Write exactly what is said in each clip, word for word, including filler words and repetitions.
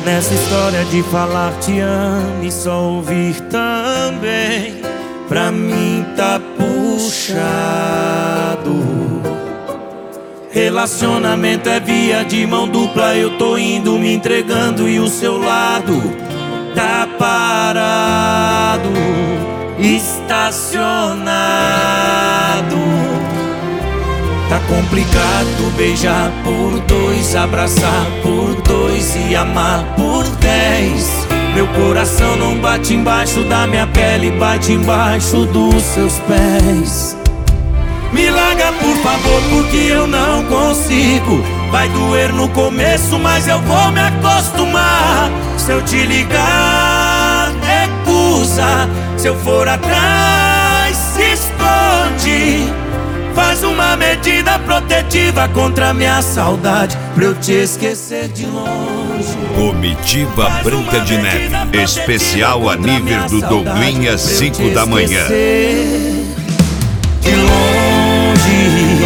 Nessa história de falar te amo e só ouvir também, pra mim tá puxado. Relacionamento é via de mão dupla, eu tô indo me entregando e o seu lado tá parado, estacionado. Tá complicado beijar por dois, abraçar por dois e amar por dez. Meu coração não bate embaixo da minha pele, bate embaixo dos seus pés. Me larga por favor, porque eu não consigo. Vai doer no começo, mas eu vou me acostumar. Se eu te ligar, recusa. Se eu for atrás, se esconde. Faz uma medida protetiva contra a minha saudade, pra eu te esquecer de longe. Comitiva Branca de Neve, especial a nível do Douglinhas, cinco da manhã. De longe.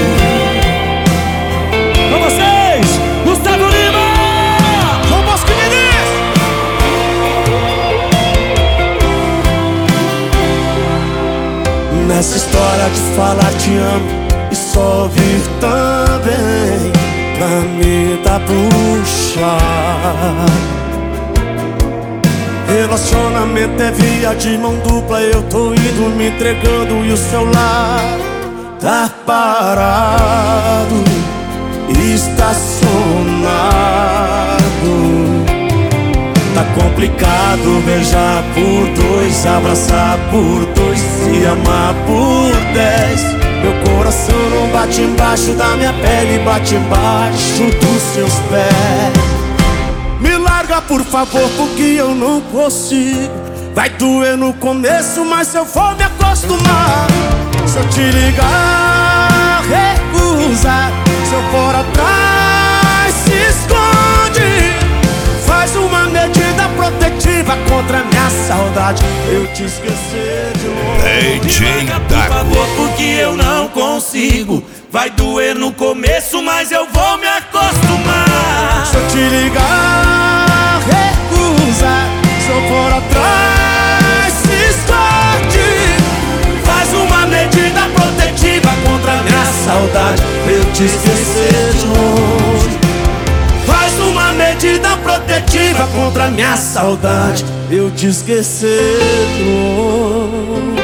Com vocês, Gustavo Lima, João Bosco Diniz. Nessa história de falar te amo e só ouvir também, pra mim tá puxado. Relacionamento é via de mão dupla, eu tô indo me entregando e o celular tá parado, estacionado. Tá complicado beijar por dois, abraçar por dois e amar por dez. Meu coração não bate embaixo da minha pele, bate embaixo dos seus pés. Me larga por favor, porque eu não consigo. Vai doer no começo, mas eu vou me acostumar. Se eu te ligar, recusa. Se eu for atrás, se esconde. Faz uma medida protetiva contra a minha saudade, eu te esquecer de longe. D J Me larga por favor, porque eu não consigo. Vai doer no começo, mas eu vou me acostumar. Se eu te ligar, recusa. Se eu for atrás, se esconde. Faz uma medida protetiva contra a minha saudade, pra eu te esquecer de longe. Faz uma medida protetiva contra a minha saudade, eu te esquecer de longe.